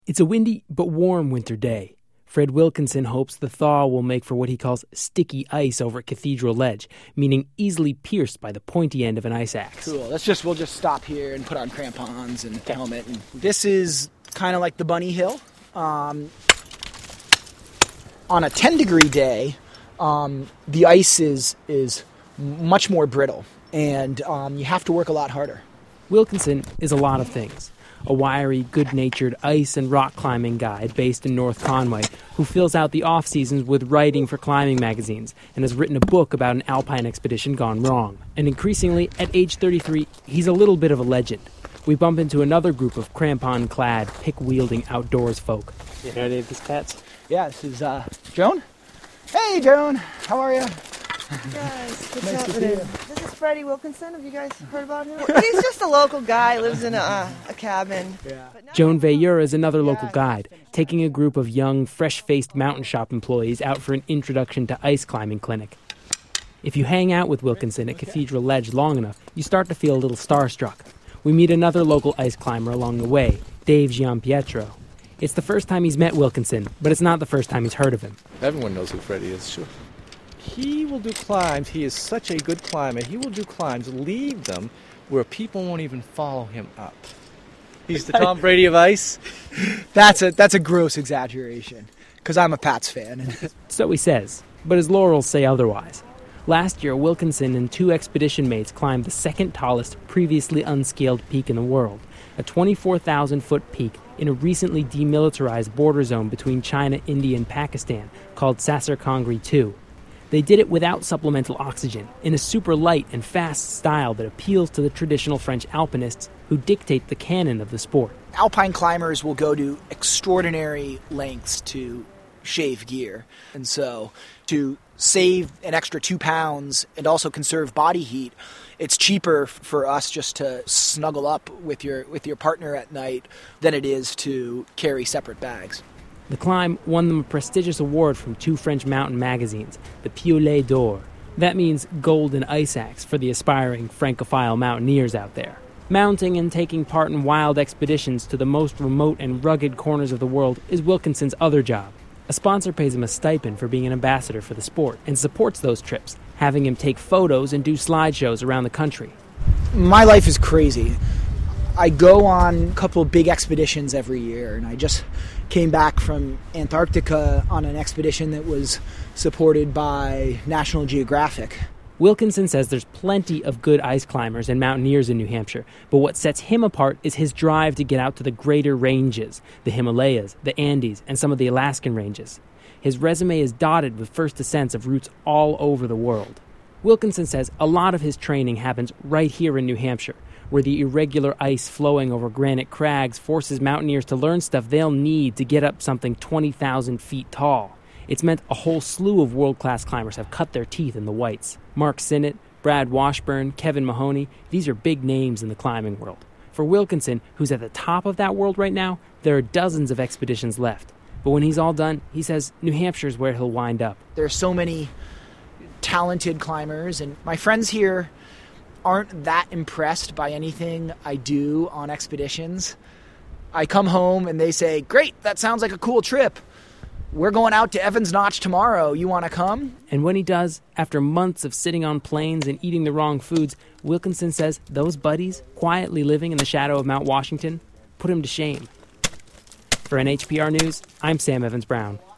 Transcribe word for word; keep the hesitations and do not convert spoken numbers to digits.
It's a windy but warm winter day. Fred Wilkinson hopes the thaw will make for what he calls sticky ice over at Cathedral Ledge, meaning easily pierced by the pointy end of an ice axe. Cool. Let's just we'll just stop here and put on crampons and a helmet. And this is kind of like the bunny hill. Um, on a ten degree day, um, the ice is is much more brittle, and um, you have to work a lot harder. Wilkinson is a lot of things. A wiry, good-natured ice and rock climbing guide based in North Conway who fills out the off-seasons with writing for climbing magazines and has written a book about an alpine expedition gone wrong. And increasingly, at age thirty-three, he's a little bit of a legend. We bump into another group of crampon-clad, pick-wielding outdoors folk. You know any of these cats? Yeah, this is uh, Joan. Hey, Joan. How are you? Guys, what's Nice to happening? see you. This is Freddie Wilkinson. Have you guys heard about him? He's just a local guy. Lives in a, a cabin. Yeah. Joan Veilleur is another local guide, taking a group of young, fresh-faced mountain shop employees out for an introduction to ice climbing clinic. If you hang out with Wilkinson at Cathedral Ledge long enough, you start to feel a little starstruck. We meet another local ice climber along the way, Dave Giampietro. It's the first time he's met Wilkinson, but it's not the first time he's heard of him. Everyone knows who Freddie is, sure. He will do climbs. He is such a good climber. He will do climbs, leave them where people won't even follow him up. He's the Tom Brady of ice. That's a that's a gross exaggeration, because I'm a Pats fan. So he says, but his laurels say otherwise. Last year, Wilkinson and two expedition mates climbed the second tallest previously unscaled peak in the world, a twenty-four thousand foot peak in a recently demilitarized border zone between China, India, and Pakistan called Sasser Kangri two. They did it without supplemental oxygen, in a super light and fast style that appeals to the traditional French alpinists who dictate the canon of the sport. Alpine climbers will go to extraordinary lengths to shave gear. And so to save an extra two pounds and also conserve body heat, it's cheaper for us just to snuggle up with your with your partner at night than it is to carry separate bags. The climb won them a prestigious award from two French mountain magazines, the Piolet d'Or. That means golden ice axe for the aspiring Francophile mountaineers out there. Mounting and taking part in wild expeditions to the most remote and rugged corners of the world is Wilkinson's other job. A sponsor pays him a stipend for being an ambassador for the sport and supports those trips, having him take photos and do slideshows around the country. My life is crazy. I go on a couple of big expeditions every year, and I just came back from Antarctica on an expedition that was supported by National Geographic. Wilkinson says there's plenty of good ice climbers and mountaineers in New Hampshire, but what sets him apart is his drive to get out to the greater ranges, the Himalayas, the Andes, and some of the Alaskan ranges. His resume is dotted with first ascents of routes all over the world. Wilkinson says a lot of his training happens right here in New Hampshire, where the irregular ice flowing over granite crags forces mountaineers to learn stuff they'll need to get up something twenty thousand feet tall. It's meant a whole slew of world-class climbers have cut their teeth in the whites. Mark Sinnott, Brad Washburn, Kevin Mahoney, these are big names in the climbing world. For Wilkinson, who's at the top of that world right now, there are dozens of expeditions left. But when he's all done, he says New Hampshire's where he'll wind up. There are so many talented climbers, and my friends here aren't that impressed by anything I do on expeditions. I come home and they say, "Great, that sounds like a cool trip. We're going out to Evans Notch tomorrow. You want to come?" And when he does, after months of sitting on planes and eating the wrong foods, Wilkinson says those buddies, quietly living in the shadow of Mount Washington, put him to shame. For N H P R News, I'm Sam Evans-Brown.